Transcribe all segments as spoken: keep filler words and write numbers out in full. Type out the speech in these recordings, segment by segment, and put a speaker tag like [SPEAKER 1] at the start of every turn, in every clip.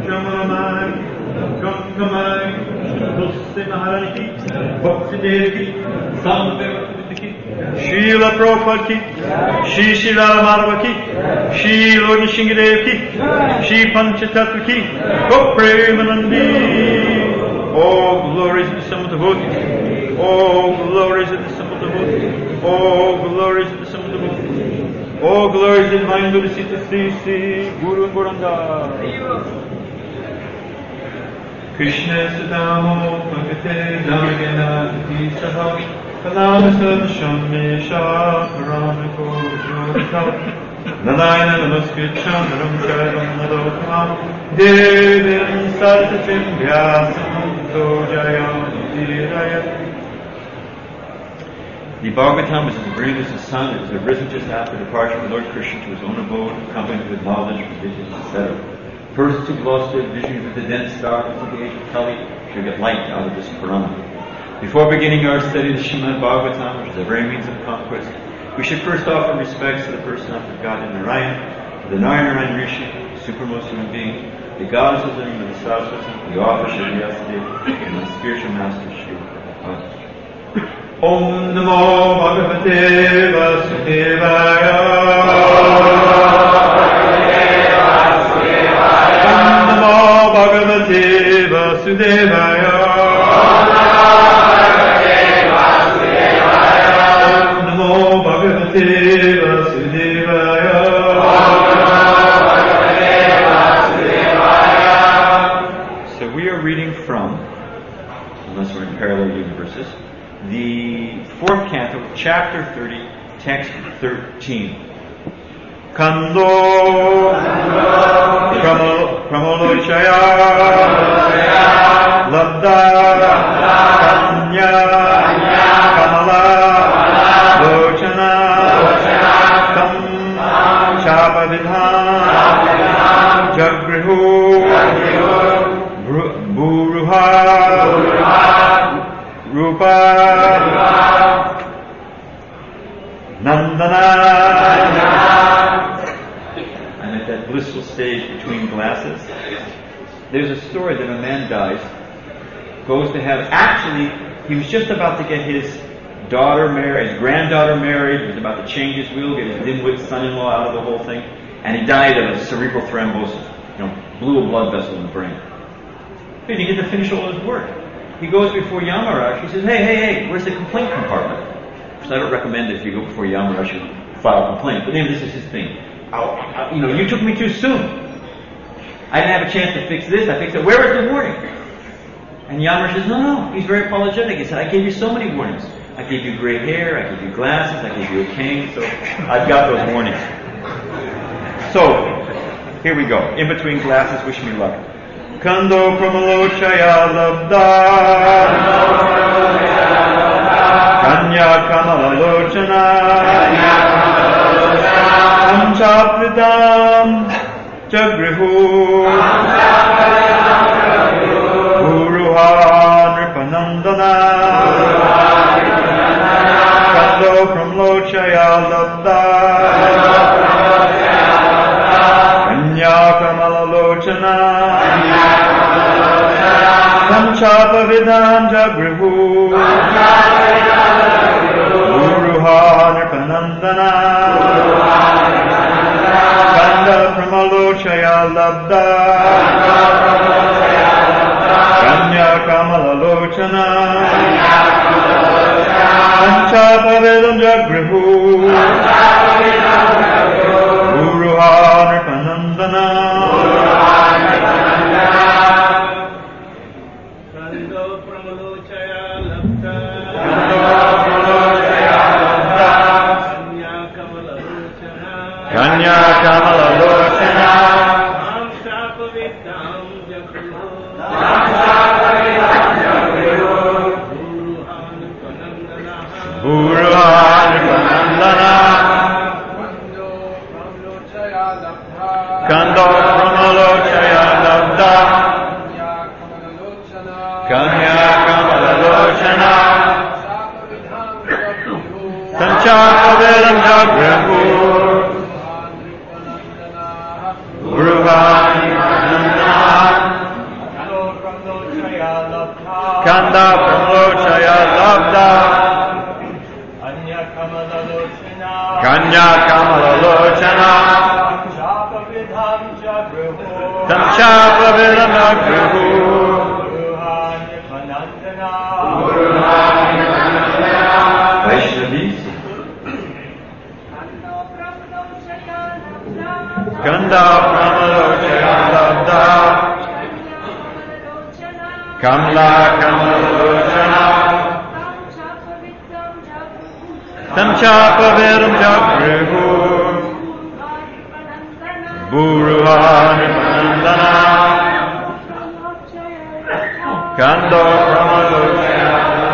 [SPEAKER 1] Shramamai, Gangamai, Dulce Maharani, Bhakti Devi, Samdevaki, Srila Prabhupada ki, Shri Srila Madhava ki, Shri Lord Nishingadev ki, Shri Panchatattva ki, Go Premanandi. All glories in the sum of the devotees. All glories in the sum of the devotees. All glories in the sum of the devotees. All glories in Divine Bodhisattva Sri Sri Guru and Goranda. Krishna Sadamo Bhagate Dhargana Tisaha Kalamasa Shamesha Paramiko Jyota Nadayana Namaskritcham Naram Chaivam Nadokam Devim Sartatim Vyasam Dojayam Dhiraya. The Bhagavatam is the brilliance sun. It was arisen just after the departure of Lord Krishna to his own abode, accompanied with knowledge, visions, et cetera. Persons who've lost their vision with the dense darkness of the age of Kali should get light out of this Purana. Before beginning our study of the Srimad Bhagavatam, which is the very means of conquest, we should first offer respects to the personality of God in Narayan, to the Narayan Rishi, the supremest human being, the goddess of the name of the Saraswati, the author Shri Vyasadeva, and the spiritual master Shri Prabhupada. Om Namo Bhagavate Vasudevaya. Om Namo Bhagavate Vasudevaya. Om Namo Bhagavate Vasudevaya. So we are reading from, unless we're in parallel universes, the fourth canto, chapter thirty, text thirteen. Kando Pramolochaya Labda Kanya Kamala Lochana Tam Chapavidhan Jagrihu Buruha Rupa Nandana. I'm at that blissful stage between glasses. There's a story that a man dies, goes to heaven. Actually, he was just about to get his daughter married, his granddaughter married. He was about to change his will, get his dimwit son-in-law out of the whole thing, and he died of a cerebral thrombosis. You know, blew a blood vessel in the brain. He didn't get to finish all his work. He goes before Yamaraj. He says, hey, hey, hey, where's the complaint compartment? Because I don't recommend if you go before Yamaraj, you file a complaint. But anyway, this is his thing. I'll, I'll, you know, you took me too soon. I didn't have a chance to fix this. I fixed it. Where was the warning? And Yamaraj says, no, no. He's very apologetic. He said, I gave you so many warnings. I gave you gray hair. I gave you glasses. I gave you a cane. So I've got those warnings. So, here we go. In between glasses, wish me luck. Kando Pramalochaya Labda Kanya Kamala Lochana Amchapridam Jagrihu Guruha Nripanandana Kando Pramalochaya Labda Kanya Kamala Lochana Samchapavidam Jagrihu Guruha Nripanandana Kanda Pramalochaya Labda Kanya Kamala Lochana Samchapavidam Jagrihu Guruha Nripanandana Kanya Kamala Lochana Samchapavidam Jagrihu Guruha Nripanandana Kando Pramalochaya Labda Kanya Kamala Lochana Samchapavidam Jagrihu Guruha Nripanandana Kanya Kamala Lochana Tamchapa Vidam Jagruhu Vaishnavis Ganda Pramalochana Kamla Kamalochana Tamchapa Vedam Jagrihu Buruhani Panandana Kando Pramalochana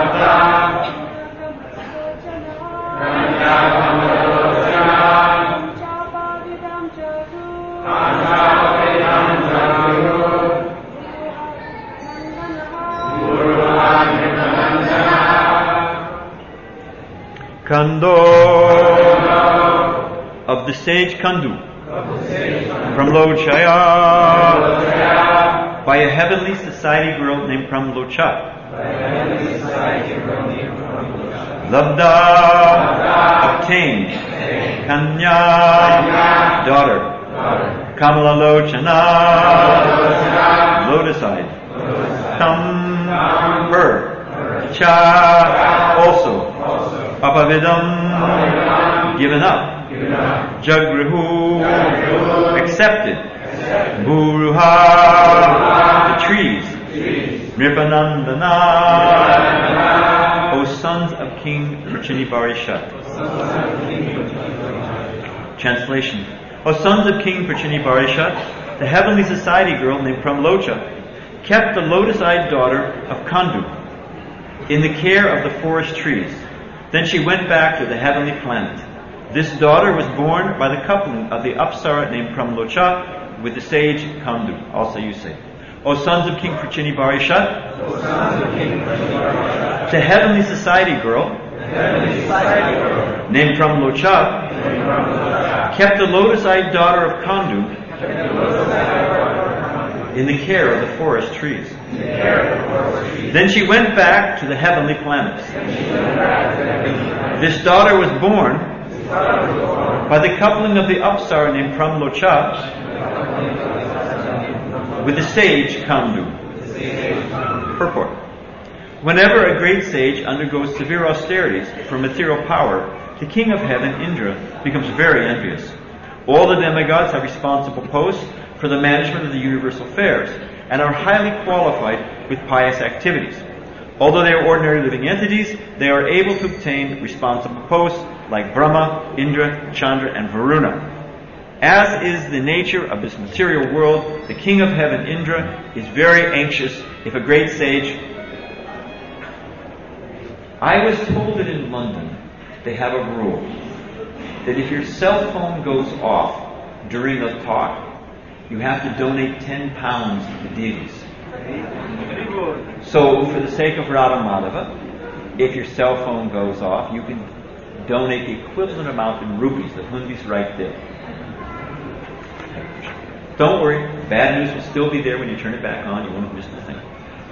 [SPEAKER 1] Kando of the sage Kandu from Lochaya by a heavenly society girl named Pramlocha. Labda obtained Kanya daughter Kamala Lochana lotus-eyed Tam her Cha also Papavidam given up Jagrihu accepted Buruha the trees Nripanandana O sons of King Prachinibarishat. Translation. O sons of King Prachinibarishat, the heavenly society girl named Pramlocha kept the lotus-eyed daughter of Kandu in the care of the forest trees. Then she went back to the heavenly planet. This daughter was born by the coupling of the Apsara named Pramlocha with the sage Kandu. Also you say. O sons of King Prachinibarishat, the heavenly society girl, named Pramlocha, kept the lotus-eyed daughter of Kandu in the care of the forest trees. Then she went back to the heavenly planets. This daughter was born by the coupling of the Apsara named Pramlocha with the sage Kandu. Purport. Whenever a great sage undergoes severe austerities for material power, the king of heaven, Indra, becomes very envious. All the demigods have responsible posts for the management of the universal affairs and are highly qualified with pious activities. Although they are ordinary living entities, they are able to obtain responsible posts like Brahma, Indra, Chandra, and Varuna. As is the nature of this material world, the king of heaven, Indra, is very anxious if a great sage... I was told that in London they have a rule that if your cell phone goes off during a talk, you have to donate ten pounds to the deities. So, for the sake of Radha Madhava, if your cell phone goes off, you can donate the equivalent amount in rupees. The hundi's right there. Don't worry, bad news will still be there when you turn it back on. You won't miss the thing.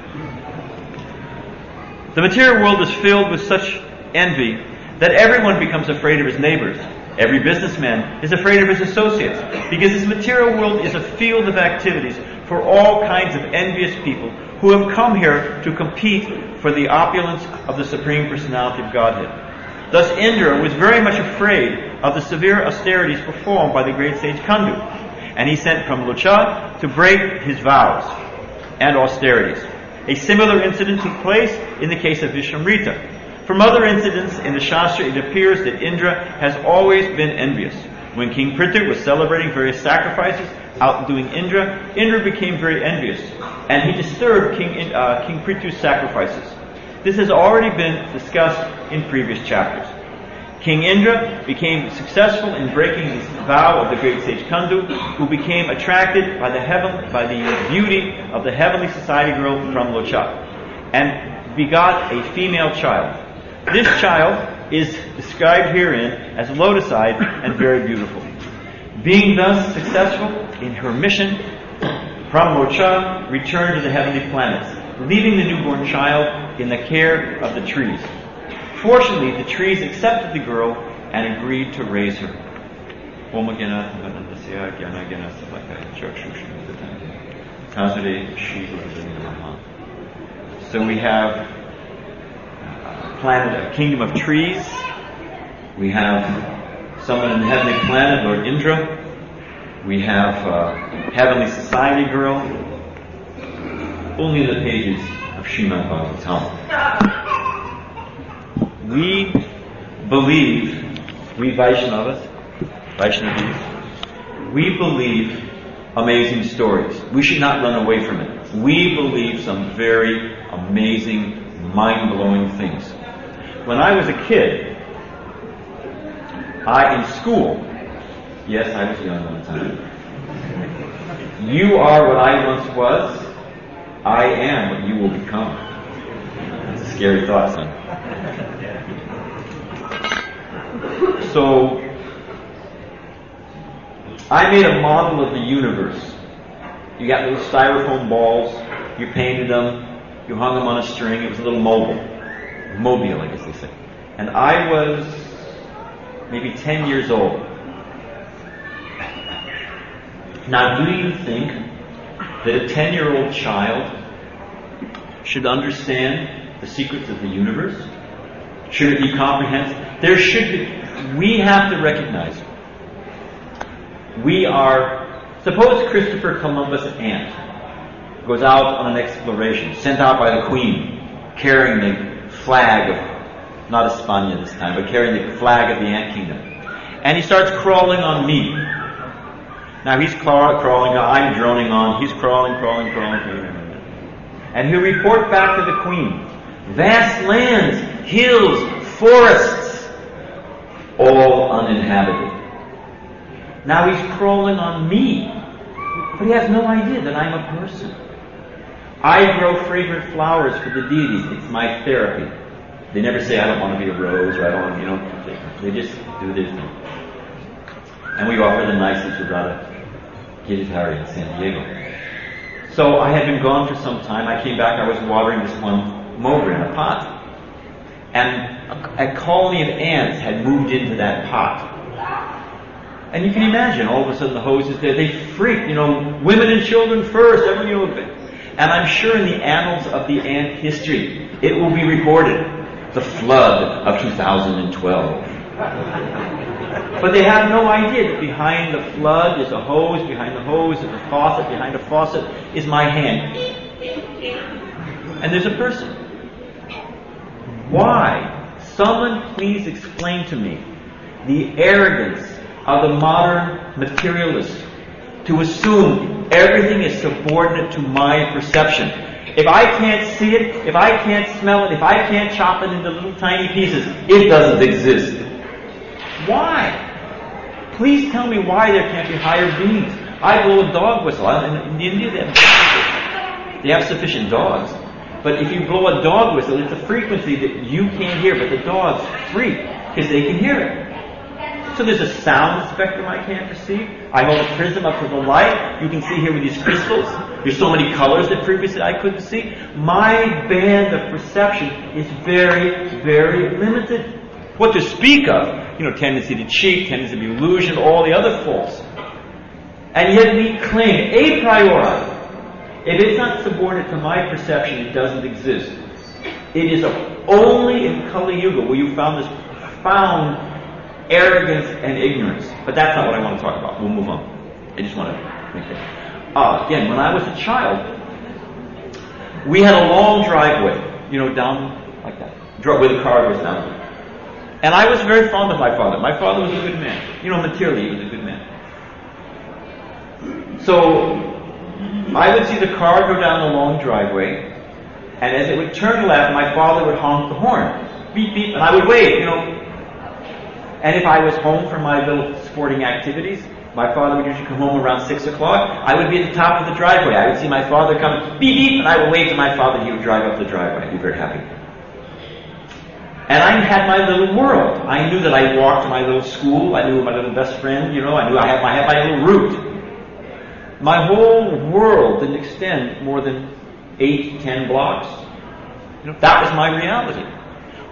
[SPEAKER 1] The material world is filled with such envy that everyone becomes afraid of his neighbors. Every businessman is afraid of his associates because this material world is a field of activities for all kinds of envious people who have come here to compete for the opulence of the Supreme Personality of Godhead. Thus Indra was very much afraid of the severe austerities performed by the great sage Kandu, and he sent Pramlocha to break his vows and austerities. A similar incident took place in the case of Vishwamrita. From other incidents in the Shastra, it appears that Indra has always been envious. When King Prithu was celebrating various sacrifices, outdoing Indra, Indra became very envious, and he disturbed King, uh, King Prithu's sacrifices. This has already been discussed in previous chapters. King Indra became successful in breaking the vow of the great sage Kandu, who became attracted by the heaven, by the beauty of the heavenly society girl Pramlocha, and begot a female child. This child is described herein as lotus-eyed and very beautiful. Being thus successful in her mission, Pramlocha returned to the heavenly planets, leaving the newborn child in the care of the trees. Fortunately, the trees accepted the girl and agreed to raise her. So we have a planet, a kingdom of trees. We have someone in the heavenly planet, Lord Indra. We have a heavenly society girl. Only the pages of Srimad Bhagavatam. We believe, we Vaishnavas, Vaishnavis, we believe amazing stories. We should not run away from it. We believe some very amazing, mind-blowing things. When I was a kid, I, in school, yes, I was young one time. You are what I once was. I am what you will become. That's a scary thought, son. So, I made a model of the universe. You got little styrofoam balls, you painted them, you hung them on a string, it was a little mobile. Mobile, I guess they say. And I was maybe ten years old. Now, do you think that a ten-year-old child should understand the secrets of the universe? Should it be comprehensive? There should be. We have to recognize we are. Suppose Christopher Columbus' aunt goes out on an exploration, sent out by the Queen, carrying the flag of, not España this time, but carrying the flag of the Ant Kingdom. And he starts crawling on me. Now he's craw- crawling, I'm droning on, he's crawling, crawling, crawling. And he'll report back to the Queen. Vast lands, hills, forests, all uninhabited. Now he's crawling on me. But he has no idea that I'm a person. I grow fragrant flowers for the deities. It's my therapy. They never say, I don't want to be a rose, or I don't want to, you know, they, they just do this thing. And we offer the nicest to Radha Giridhari in San Diego. So I had been gone for some time. I came back, I was watering this one mulberry in a pot. And a, a colony of ants had moved into that pot. And you can imagine, all of a sudden the hoses there, they freaked, you know, women and children first, everyone, you know. And I'm sure in the annals of the ant history, it will be recorded, the flood of two thousand twelve. But they have no idea that behind the flood is a hose, behind the hose is a faucet, behind the faucet is my hand. And there's a person. Why? Someone please explain to me the arrogance of the modern materialist to assume everything is subordinate to my perception. If I can't see it, if I can't smell it, if I can't chop it into little tiny pieces, it doesn't exist. Why? Please tell me why there can't be higher beings. I blow a dog whistle. In India, they have, they have sufficient dogs. But if you blow a dog whistle, it's a frequency that you can't hear, but the dogs freak because they can hear it. So there's a sound spectrum I can't perceive. I hold a prism up to the light. You can see here with these crystals. There's so many colors that previously I couldn't see. My band of perception is very, very limited. What to speak of, you know, tendency to cheat, tendency to be illusion, all the other faults. And yet we claim, a priori, if it's not subordinate to my perception, it doesn't exist. It is only in Kali Yuga where you found this profound arrogance and ignorance. But that's not what I want to talk about. We'll move on. I just want to make that. Uh, again, when I was a child, we had a long driveway, you know, down like that, where the car goes down. And I was very fond of my father. My father was a good man. You know, materially, he was a good man. So, I would see the car go down the long driveway, and as it would turn left, my father would honk the horn. Beep, beep, and I would wait, you know. And if I was home from my little sporting activities, my father would usually come home around six o'clock. I would be at the top of the driveway. I would see my father come, beep, beep, and I would wave to my father. He would drive up the driveway. I'd be very happy. And I had my little world. I knew that I walked to my little school. I knew my little best friend, you know. I knew I had my, I had my little route. My whole world didn't extend more than eight, ten blocks. You know, that was my reality.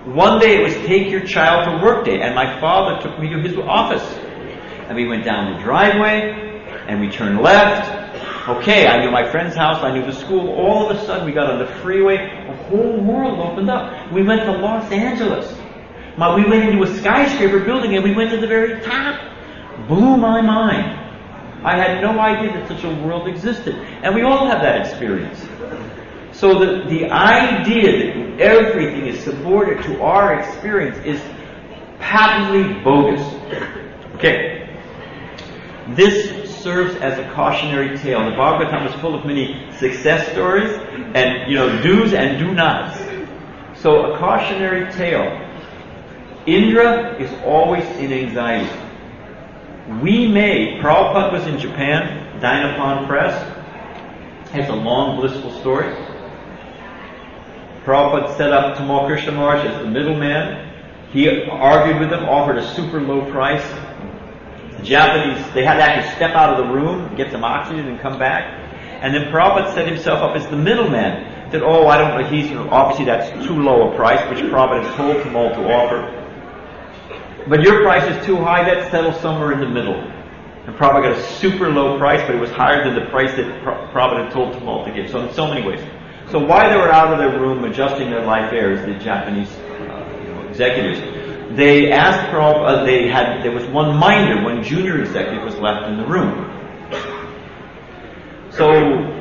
[SPEAKER 1] One day it was take your child to work day, and my father took me to his office. And we went down the driveway, and we turned left. Okay, I knew my friend's house, I knew the school. All of a sudden we got on the freeway, the whole world opened up. We went to Los Angeles. My, we went into a skyscraper building and we went to the very top. Blew my mind. I had no idea that such a world existed. And we all have that experience. So the, the idea that everything is subordinate to our experience is patently bogus. Okay. This serves as a cautionary tale. The Bhagavatam is full of many success stories and, you know, do's and do nots. So a cautionary tale. Indra is always in anxiety. We may, Prabhupada was in Japan, Dinapan Press, has a long blissful story. Prabhupada set up Tamal Krishna Maharaj as the middleman. He argued with them, offered a super low price. The Japanese, they had to actually step out of the room, get some oxygen and come back. And then Prabhupada set himself up as the middleman. Said, oh, I don't know, he's, you know, obviously that's too low a price, which Prabhupada has told Tamal to offer. But your price is too high, let's settle somewhere in the middle. And Prabhupada got a super low price, but it was higher than the price that Prabhupada had told Tamal to give. So in so many ways. So while they were out of their room adjusting their life airs, the Japanese uh, you know, executives, they asked Prabhupada, they had, there was one minder, one junior executive was left in the room. So,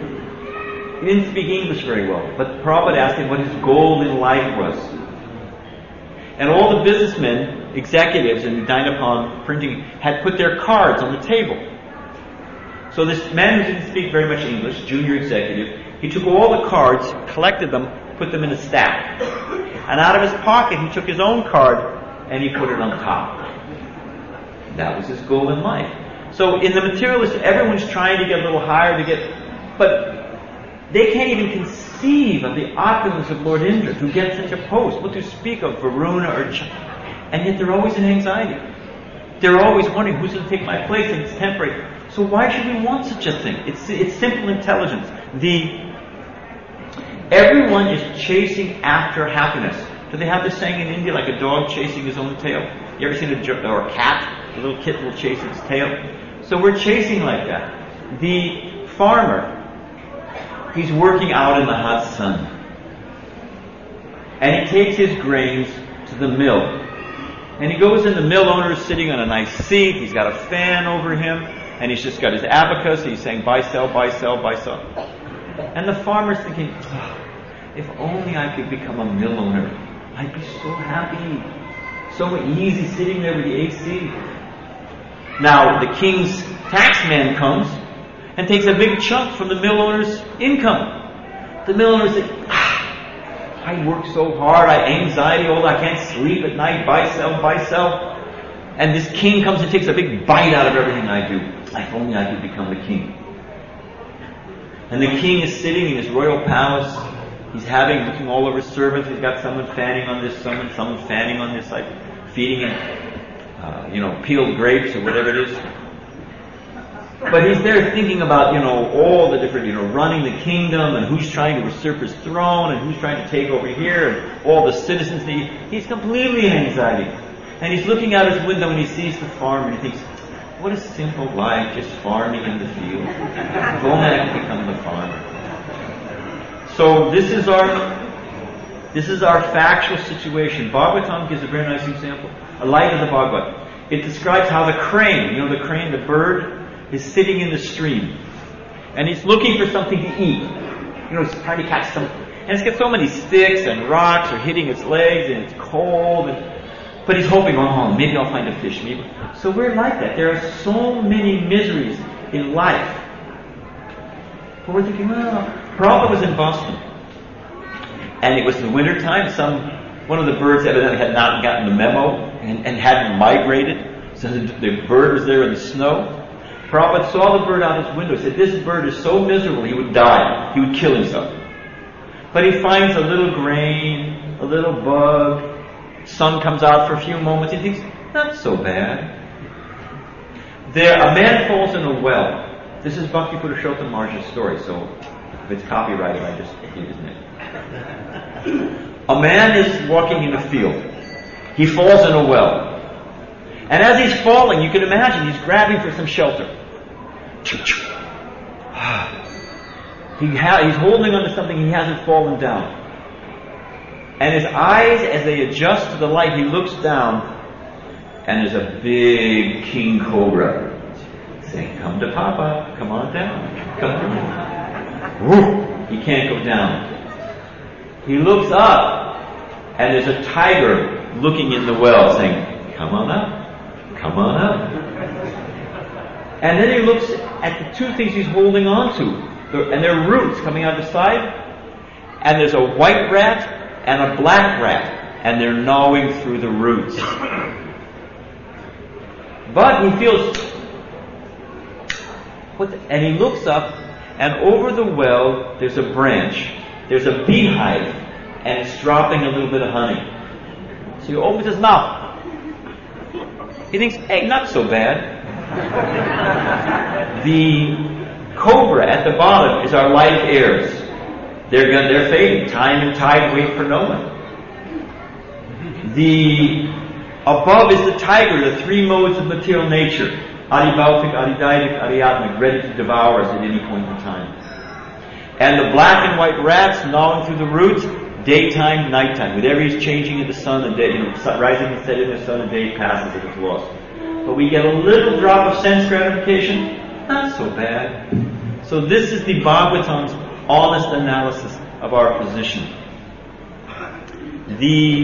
[SPEAKER 1] he didn't speak English very well, but Prabhupada asked him what his goal in life was. And all the businessmen, executives in Dinapan printing had put their cards on the table. So this man who didn't speak very much English, junior executive, he took all the cards, collected them, put them in a stack. And out of his pocket he took his own card and he put it on top. That was his goal in life. So in the materialist, everyone's trying to get a little higher to get, but they can't even conceive of the opulence of Lord Indra to get such a post. What to speak of Varuna or Ch- and yet they're always in anxiety. They're always wondering who's going to take my place, and it's temporary. So why should we want such a thing? It's it's simple intelligence. The everyone is chasing after happiness. Do they have this saying in India, like a dog chasing his own tail? You ever seen a jo- or a cat? The little kitten will chase its tail. So we're chasing like that. The farmer, he's working out in the hot sun, and he takes his grains to the mill. And he goes in, the mill owner is sitting on a nice seat, he's got a fan over him, and he's just got his abacus, he's saying buy, sell, buy, sell, buy, sell. And the farmer's thinking, oh, if only I could become a mill owner, I'd be so happy, so easy sitting there with the A C. Now the king's taxman comes and takes a big chunk from the mill owner's income. The mill owner's like, ah, I work so hard, I anxiety, all I can't sleep at night, buy, sell, buy, sell. And this king comes and takes a big bite out of everything I do. If only I could become the king. And the king is sitting in his royal palace. He's having, looking all over his servants. He's got someone fanning on this, someone, someone fanning on this, like feeding him, uh, you know, peeled grapes or whatever it is. But he's there thinking about, you know, all the different, you know, running the kingdom and who's trying to usurp his throne and who's trying to take over here and all the citizens. He, he's completely in anxiety. And he's looking out his window and he sees the farm and he thinks, what a simple life, just farming in the field. If only I could become the farmer. So this is our this is our factual situation. Bhagavatam gives a very nice example. A light of the Bhagavad. It describes how the crane, you know the crane, the bird, is sitting in the stream. And he's looking for something to eat. You know, he's trying to catch something. And it's got so many sticks and rocks are hitting its legs and it's cold. And, but he's hoping, oh, maybe I'll find a fish. Maybe. So we're like that. There are so many miseries in life. But we're thinking, well, Prabhupada was in Boston. And it was the winter time. Some, one of the birds evidently had not gotten the memo and, and hadn't migrated. So the, the bird was there in the snow. Prabhupada saw the bird out his window. He said, this bird is so miserable he would die. He would kill himself. But he finds a little grain, a little bug. Sun comes out for a few moments. He thinks, not so bad. There, a man falls in a well. This is Bhakti Purushottam Maharaj's story, so if it's copyrighted, I just give his name. A man is walking in a field. He falls in a well. And as he's falling, you can imagine he's grabbing for some shelter. He ha- he's holding onto something, he hasn't fallen down. And his eyes, as they adjust to the light, he looks down, and there's a big king cobra saying, "Come to Papa, come on down, come on." Woo! He can't go down. He looks up, and there's a tiger looking in the well saying, "Come on up, come on up." And then he looks at the two things he's holding on to, and they're roots coming out the side, and there's a white rat and a black rat, and they're gnawing through the roots. But he feels, what the, and he looks up, and over the well there's a branch, there's a beehive, and it's dropping a little bit of honey. So he opens his mouth. He thinks, hey, not so bad. The cobra at the bottom is our life heirs. They're good, they're fading. Time and tide wait for no one. The above is the tiger, the three modes of material nature. Adibautic, adidaitic, adiatmic, ready to devour us at any point in time. And the black and white rats gnawing through the roots, daytime, nighttime. Whenever he's changing in the sun, the day, you know, rising and setting in the sun, the day passes and it's lost. But we get a little drop of sense gratification, not so bad. So this is the Bhagavatam's honest analysis of our position. The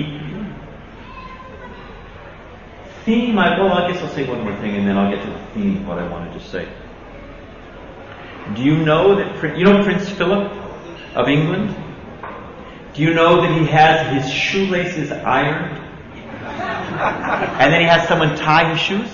[SPEAKER 1] theme, I, well, I guess I'll say one more thing and then I'll get to the theme of what I wanted to say. Do you know that, you know Prince Philip of England? Do you know that he has his shoelaces ironed? And then he has someone tie his shoes?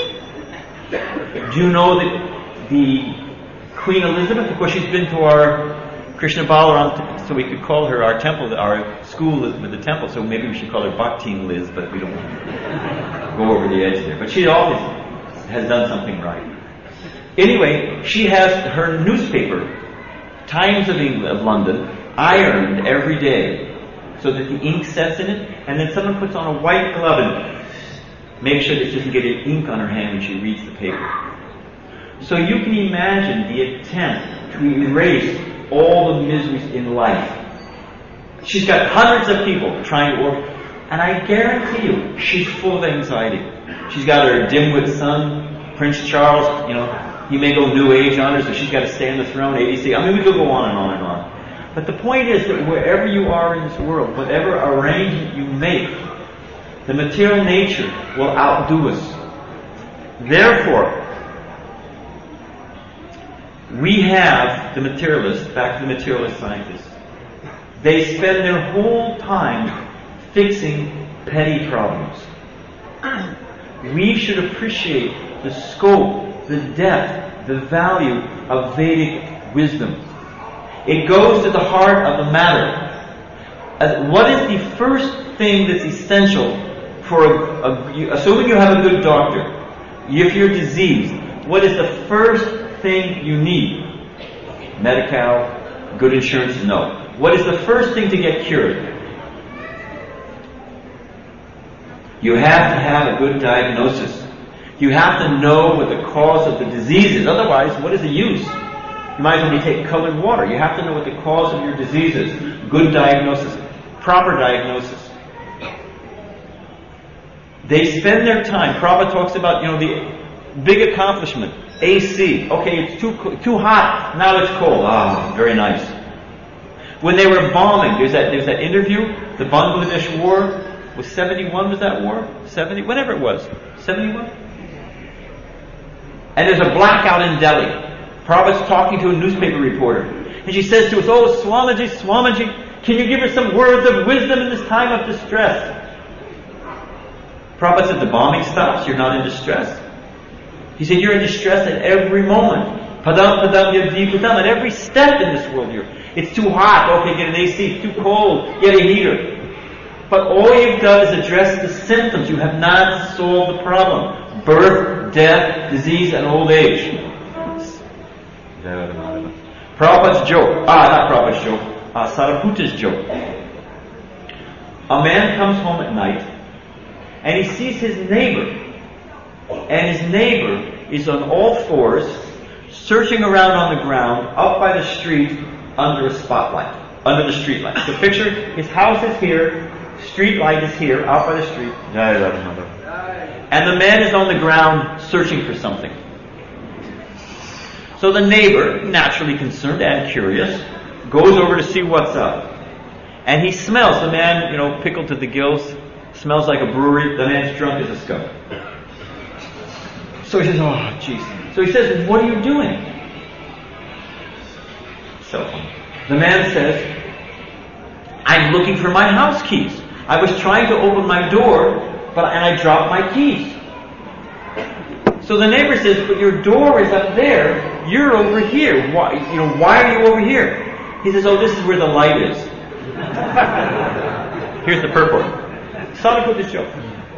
[SPEAKER 1] Do you know that the Queen Elizabeth, of course she's been to our Krishna Balaram, so we could call her our temple, our school with the temple, so maybe we should call her Bhakti Liz, but we don't want to go over the edge there. But she always has done something right. Anyway, she has her newspaper, Times of England, of London, ironed every day so that the ink sets in it, and then someone puts on a white glove and makes sure that she doesn't get any ink on her hand when she reads the paper. So you can imagine the attempt to erase all the miseries in life. She's got hundreds of people trying to work, and I guarantee you, she's full of anxiety. She's got her dimwit son, Prince Charles, you know, he may go New Age on her, so she's got to stay on the throne, A B C. I mean, we could go on and on and on. But the point is that wherever you are in this world, whatever arrangement you make, the material nature will outdo us. Therefore, we have the materialists, back to the materialist scientists. They spend their whole time fixing petty problems. We should appreciate the scope, the depth, the value of Vedic wisdom. It goes to the heart of the matter. As what is the first thing that's essential for a, a, assuming you have a good doctor, if you're diseased, what is the first thing you need? Medi-Cal, good insurance? No. What is the first thing to get cured? You have to have a good diagnosis. You have to know what the cause of the disease is. Otherwise, what is the use? You might as well be taking colored water. You have to know what the cause of your disease is. Good diagnosis. Proper diagnosis. They spend their time. Prabhupada talks about, you know, the big accomplishment. A C. Okay, it's too too hot. Now it's cold. Ah, very nice. When they were bombing, there's that there's that interview. The Bangladesh War was seventy-one. Was that war? seventy, whatever it was. seventy-one. And there's a blackout in Delhi. Prabhupada's talking to a newspaper reporter, and she says to us, "Oh, Swamiji, Swamiji, can you give us some words of wisdom in this time of distress?" Prabhupada said, "The bombing stops. You're not in distress." He said, "You're in distress at every moment. Padam, padam, yadvi, padam. At every step in this world, you're. It's too hot. Okay, get an A C. It's too cold. Get a heater. But all you've done is address the symptoms. You have not solved the problem. Birth, death, disease, and old age." Prabhupada's joke. Ah, not Prabhupada's joke. Ah, Sariputa's joke. a man comes home at night and he sees his neighbor, and his neighbor is on all fours, searching around on the ground, up by the street, under a spotlight, under the street light. So picture, his house is here, street light is here, out by the street, and the man is on the ground searching for something. So the neighbor, naturally concerned and curious, goes over to see what's up. And he smells, the man, you know, pickled to the gills, smells like a brewery, the man's drunk as a skunk. So he says, oh, jeez. So he says, what are you doing? So the man says, I'm looking for my house keys. I was trying to open my door, but and I dropped my keys. So the neighbor says, but your door is up there, you're over here. Why, you know, why are you over here? He says, oh, this is where the light is. Here's the purport. Sonic with the joke.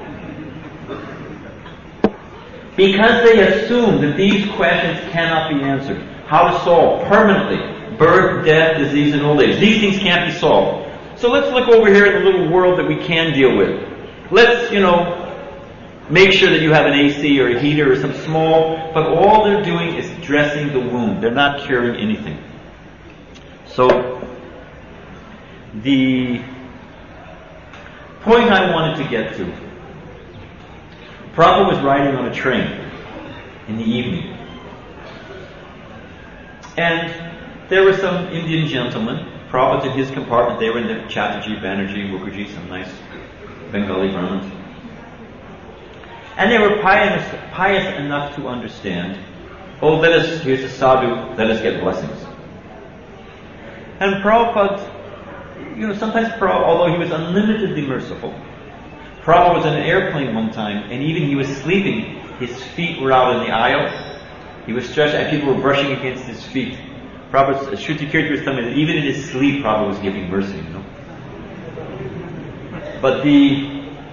[SPEAKER 1] Because they assume that these questions cannot be answered. How to solve permanently birth, death, disease, and old age. These things can't be solved. So let's look over here at the little world that we can deal with. Let's, you know, make sure that you have an A C or a heater or some small, but all they're doing is dressing the wound. They're not curing anything. So, the point I wanted to get to, Prabhupada was riding on a train in the evening. And there were some Indian gentlemen, Prabhupada in his compartment, they were in the Chatterjee, Banerjee, Mukherjee, some nice Bengali Brahmins. And they were pious, pious enough to understand, oh, let us, here's a sadhu, let us get blessings. And Prabhupada, you know, sometimes Prabhupada, although he was unlimitedly merciful, Prabhupada was in an airplane one time, and even he was sleeping, his feet were out in the aisle, he was stretched, and people were brushing against his feet. Prabhupada, Shruti Kirti was telling me that even in his sleep, Prabhupada was giving mercy, you know. But the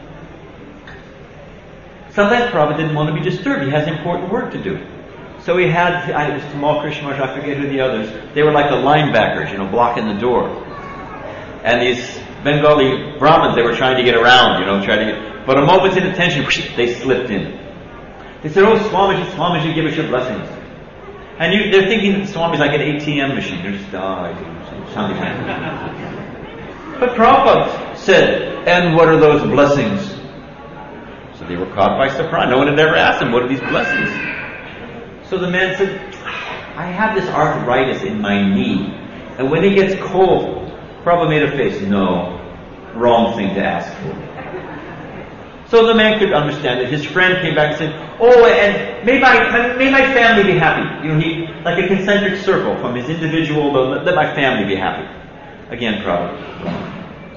[SPEAKER 1] Sometimes Prabhupada didn't want to be disturbed. He has important work to do. So he had, I, it was Tamal Krishna, I forget who the others, they were like the linebackers, you know, blocking the door. And these Bengali Brahmins, they were trying to get around, you know, trying to get, but a moment's inattention, they slipped in. They said, oh, Swamiji, Swamiji, give us your blessings. And you, they're thinking that Swami's like an A T M machine. They're just, ah, oh, something like that. But Prabhupada said, and what are those blessings? So they were caught by surprise. No one had ever asked him, what are these blessings? So the man said, I have this arthritis in my knee, and when it gets cold, Prabhupada made a face, no, wrong thing to ask for. So the man could understand it. His friend came back and said, oh, and may my, may my family be happy. You know, he, like a concentric circle from his individual, let, let my family be happy. Again, Prabhupada.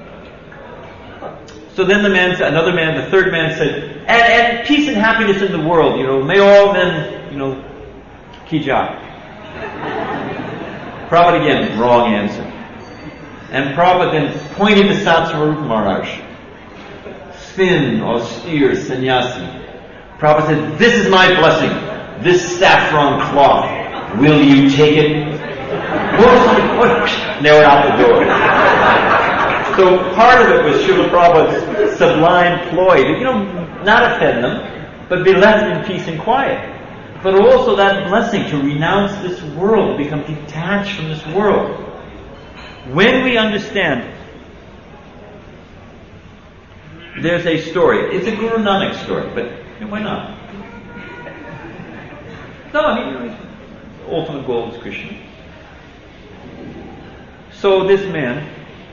[SPEAKER 1] So then the man, another man, the third man said, and, and peace and happiness in the world, you know, may all men, you know, ki jai. Prabhupada again, wrong answer. And Prabhupada then pointed to Satsvarupa Maharaj, thin, austere sannyasi. Prabhupada said, this is my blessing, this saffron cloth, will you take it? They were out the door. So part of it was Srila Prabhupada's sublime ploy to, you know, not offend them, but be left in peace and quiet. But also that blessing to renounce this world, become detached from this world. When we understand, there's a story. It's a Guru Nanak story, but you know, why not? No, I mean, you know, ultimate goal is Krishna. So this man,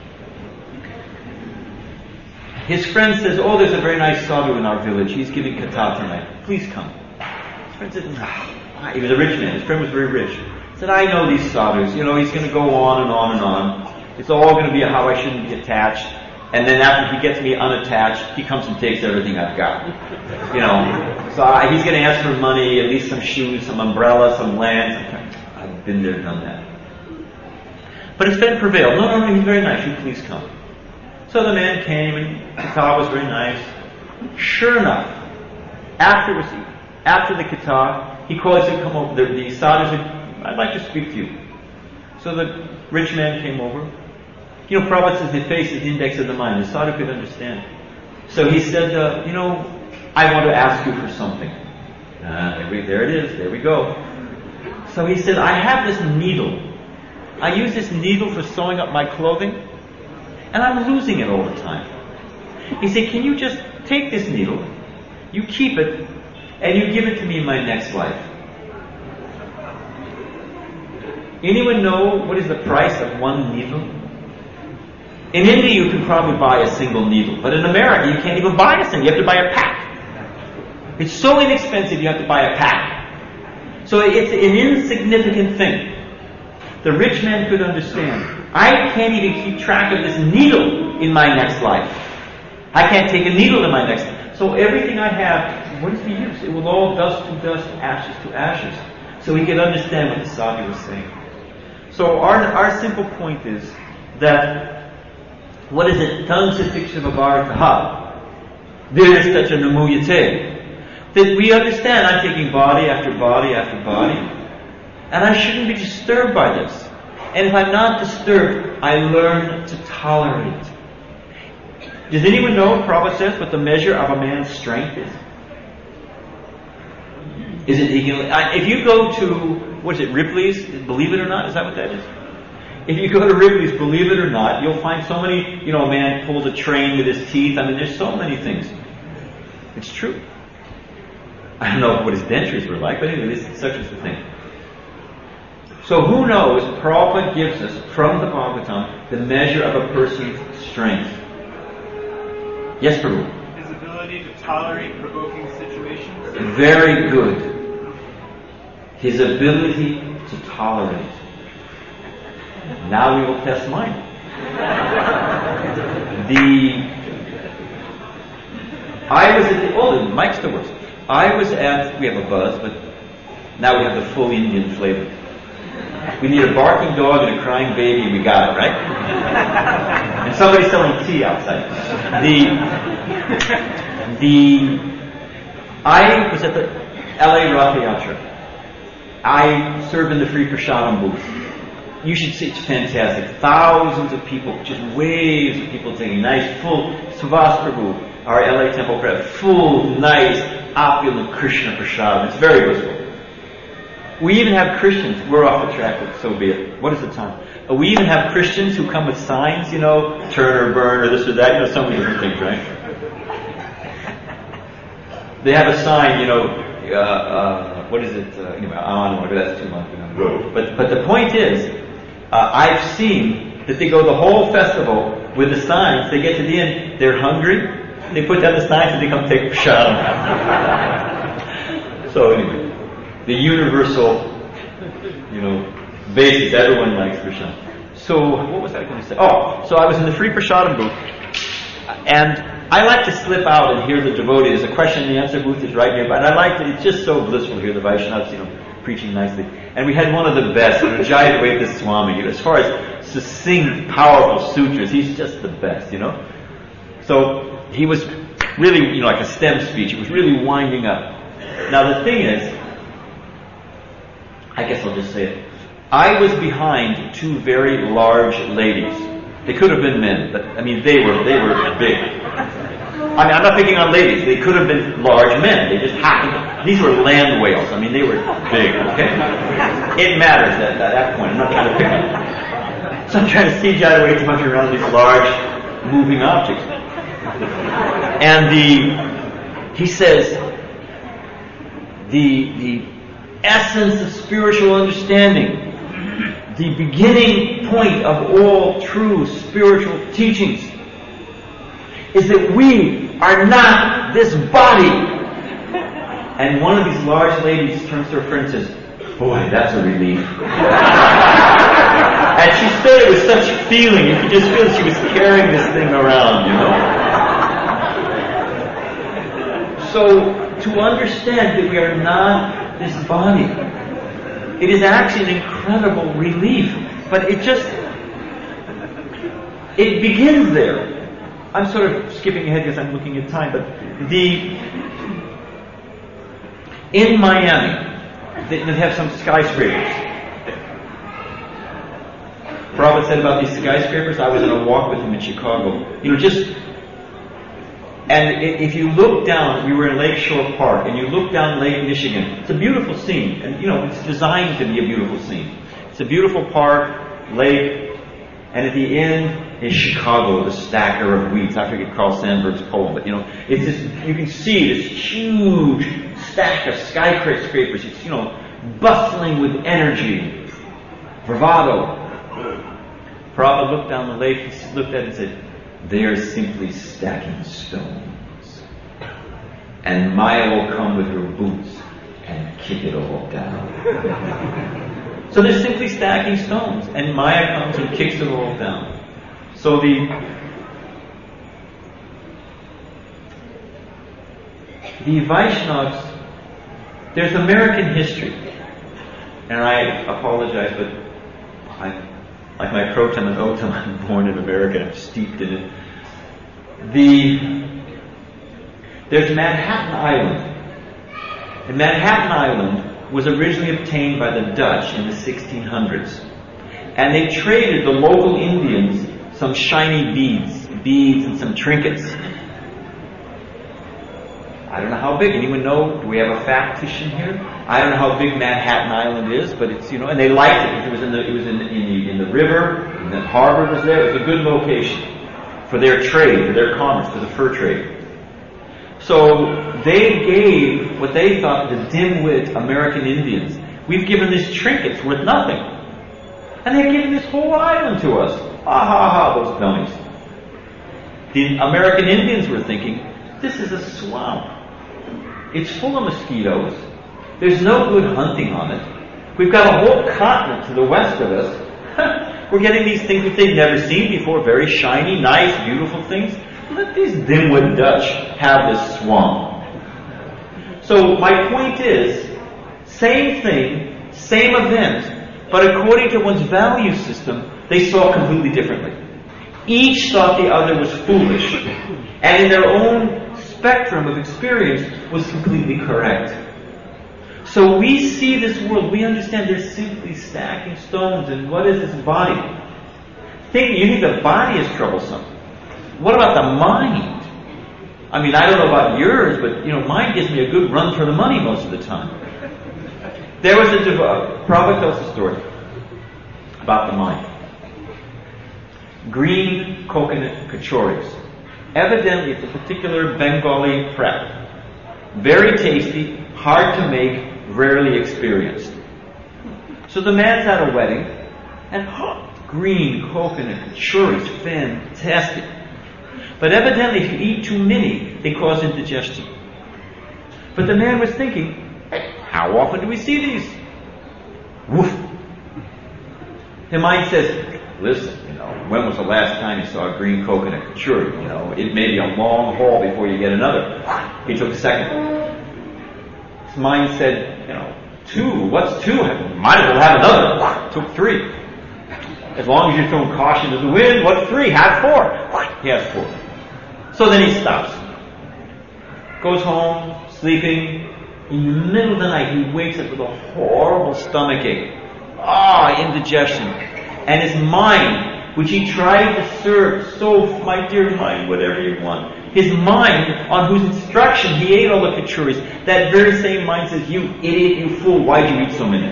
[SPEAKER 1] his friend says, oh, there's a very nice sadhu in our village. He's giving katha tonight. Please come. His friend said, nah. He was a rich man. His friend was very rich. He said, I know these sadhus. You know, he's going to go on and on and on. It's all going to be how I shouldn't be attached. And then after he gets me unattached, he comes and takes everything I've got. You know, so I, he's going to ask for money, at least some shoes, some umbrella, some land. Some, I've been there, done that. But his friend prevailed. No, no, no, he's very nice. You please come. So the man came, and the katha was very nice. Sure enough, after, was, after the katha, he called and said, come over. The, the sadhu said, I'd like to speak to you. So the rich man came over. You know, Prabhupada says the face is the index of the mind. The sadhu could understand. So he said, uh, you know, I want to ask you for something. Uh, there, we, there it is. There we go. So he said, I have this needle. I use this needle for sewing up my clothing, and I'm losing it all the time. He said, can you just take this needle, you keep it, and you give it to me in my next life? Anyone know what is the price of one needle? In India, you can probably buy a single needle, but in America, you can't even buy a single. You have to buy a pack. It's so inexpensive, you have to buy a pack. So it's an insignificant thing. The rich man could understand. I can't even keep track of this needle in my next life. I can't take a needle in my next life. So everything I have, what is the use? It will all dust to dust, ashes to ashes. So we can understand what the sadhu was saying. So our our simple point is that, what is it? Tam Satiksha Bharataha. There is such a namuyate. That we understand I'm taking body after body after body. And I shouldn't be disturbed by this. And if I'm not disturbed, I learn to tolerate. Does anyone know, Prabhupada says, what the measure of a man's strength is? Is it, if you go to, what is it, Ripley's, Believe It or Not, is that what that is? If you go to Ripley's, Believe It or Not, you'll find so many, you know, a man pulls a train with his teeth. I mean, there's so many things. It's true. I don't know what his dentures were like, but anyway, this, such is the thing. So who knows, Prabhupada gives us, from the Bhagavatam, the measure of a person's strength. Yes, Prabhu?
[SPEAKER 2] His ability to tolerate provoking situations?
[SPEAKER 1] Very good. His ability to tolerate. Now we will test mine. The... I was at the... Oh, the mic's still works. I was at... We have a buzz, but now we have the full Indian flavor. We need a barking dog and a crying baby, and we got it, right? And somebody's selling tea outside. The, the, I was at the L A Ratha Yatra. I serve in the free prasadam booth. You should see, it's fantastic. Thousands of people, just waves of people taking nice, full, Suvas Prabhu, our L A temple crowd, full, nice, opulent Krishna prasadam. It's very blissful. We even have Christians. We're off the track, but so be it. What is the time? Uh, we even have Christians who come with signs, you know, turn or burn or this or that. You know, so many different things, right? They have a sign, you know, uh, uh, what is it? Uh, anyway, I don't know, but that's too much. You know. But, but the point is, uh, I've seen that they go the whole festival with the signs. They get to the end, they're hungry. They put down the signs and they come take prasadam. So anyway. The universal, you know, basis. Everyone likes prasadam. So, what was I going to say? Oh, so I was in the free prasadam booth, and I like to slip out and hear the devotees. The question and answer booth is right nearby, and I like it. It's just so blissful to hear the Vaishnavas, you know, preaching nicely. And we had one of the best, Jayadvaita Swami. As far as succinct, powerful sutras, he's just the best, you know. So he was really, you know, like a stem speech. He was really winding up. Now the thing is, I guess I'll just say it. I was behind two very large ladies. They could have been men, but I mean they were they were big. I mean I'm not picking on ladies. They could have been large men. They just happened. These were land whales. I mean they were big. Okay, it matters at, at that point. I'm not trying to pick on them. So I'm trying to see Jayadvaita too much around these large moving objects. And the he says the the. essence of spiritual understanding, the beginning point of all true spiritual teachings, is that we are not this body. And one of these large ladies turns to her friend and says, "Boy, that's a relief." And she said it with such feeling. You could just feel she was carrying this thing around, you know. So, to understand that we are not this body, it is actually an incredible relief. But it just, it begins there. I'm sort of skipping ahead because I'm looking at time, but the, in Miami, they, they have some skyscrapers. Prabhupada said about these skyscrapers, I was on a walk with him in Chicago. You know, just, and if you look down, we were in Lakeshore Park, and you look down Lake Michigan, it's a beautiful scene, and you know, it's designed to be a beautiful scene. It's a beautiful park, lake, and at the end is Chicago, the stacker of wheats. I forget Carl Sandburg's poem, but you know, it's this, you can see this huge stack of skyscrapers. It's, you know, bustling with energy, bravado. Prabhupada looked down the lake, he looked at it and said, they are simply stacking stones. And Maya will come with her boots and kick it all down. So they're simply stacking stones, and Maya comes and kicks it all down. So the the Vaishnavas, there's American history, and I apologize, but I, like my Croton and Otam, I'm born in America, I'm steeped in it. The there's Manhattan Island, and Manhattan Island was originally obtained by the Dutch in the sixteen hundreds. And they traded the local Indians some shiny beads, beads and some trinkets. I don't know how big. Anyone know? Do we have a factician here? I don't know how big Manhattan Island is, but it's, you know, and they liked it because it was in the, it was in, in the, in the river, and the harbor was there. It was a good location for their trade, for their commerce, for the fur trade. So they gave what they thought the dim-wit American Indians, we've given these trinkets worth nothing. And they've given this whole island to us. Ha ha ha, those dummies. The American Indians were thinking, this is a swamp. It's full of mosquitoes. There's no good hunting on it. We've got a whole continent to the west of us. We're getting these things that they've never seen before, very shiny, nice, beautiful things. Let these dimwit Dutch have this swamp. So my point is, same thing, same event, but according to one's value system, they saw completely differently. Each thought the other was foolish, and in their own spectrum of experience was completely correct. So we see this world, we understand they're simply stacking stones, and what is this body? Think, you think the body is troublesome. What about the mind? I mean, I don't know about yours, but, you know, mine gives me a good run for the money most of the time. There was a, uh, Prabhupada tells a story about the mind. Green coconut kachoris. Evidently, it's a particular Bengali prep. Very tasty, hard to make, rarely experienced. So the man's at a wedding, and oh, green coconut kachoris, fantastic. But evidently, if you eat too many, they cause indigestion. But the man was thinking, hey, how often do we see these? Woof. The mind says, listen, you know, when was the last time you saw a green coconut kachuri? You know, it may be a long haul before you get another. He took a second. His mind said, you know, two, what's two? Might as well have another. Took three. As long as you're throwing caution to the wind, what's three? Have four. He has four. So then he stops. Goes home, sleeping. In the middle of the night, he wakes up with a horrible stomach ache. Ah, indigestion. And his mind, which he tried to serve, so, my dear mind, whatever you want. His mind, on whose instruction he ate all the kachuris, that very same mind says, you idiot, you fool, why'd you eat so many?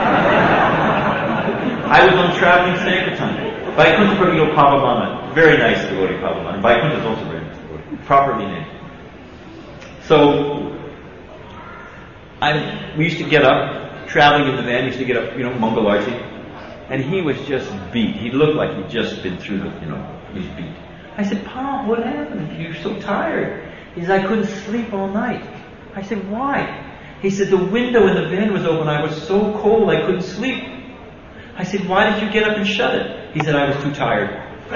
[SPEAKER 1] I was on traveling Sankirtan. Vaikuntha Prabhu Pavamana. Very nice devotee, Pavamana. Vaikuntha is also very nice devotee. Properly named. So, I we used to get up, traveling in the van, used to get up, you know, Mangalarti, and he was just beat. He looked like he'd just been through the, you know, he was beat. I said, Pop, what happened? You're so tired. He said, I couldn't sleep all night. I said, why? He said, the window in the van was open. I was so cold I couldn't sleep. I said, why did you get up and shut it? He said, I was too tired.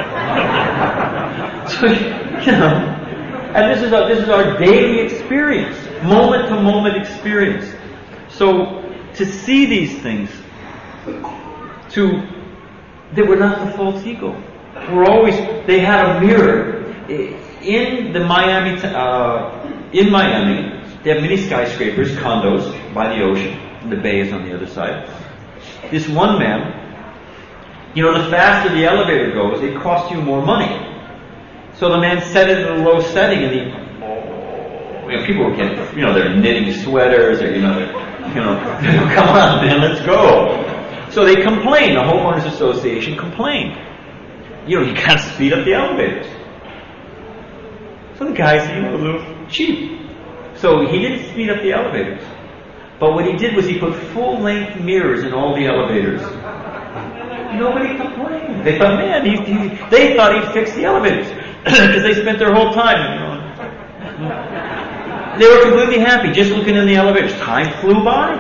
[SPEAKER 1] So, you know, and this is our, this is our daily experience, moment to moment experience. So, to see these things, to, they were not the false ego. We're always, they had a mirror. In the Miami, uh, in Miami, they have many skyscrapers, condos by the ocean. The bay is on the other side. This one man You know, the faster the elevator goes, it costs you more money. So the man set it at a low setting, and he, oh, you know, people were getting, you know, they're knitting sweaters, or, you know, you know, come on, man, let's go. So they complained. The homeowners association complained. You know, you can't speed up the elevators. So the guy said, you know, a little cheap. So he didn't speed up the elevators. But what he did was he put full-length mirrors in all the elevators. Nobody complained. They thought, man, he, he, they thought he'd fix the elevators. Because they spent their whole time, you know. They were completely happy just looking in the elevators. Time flew by.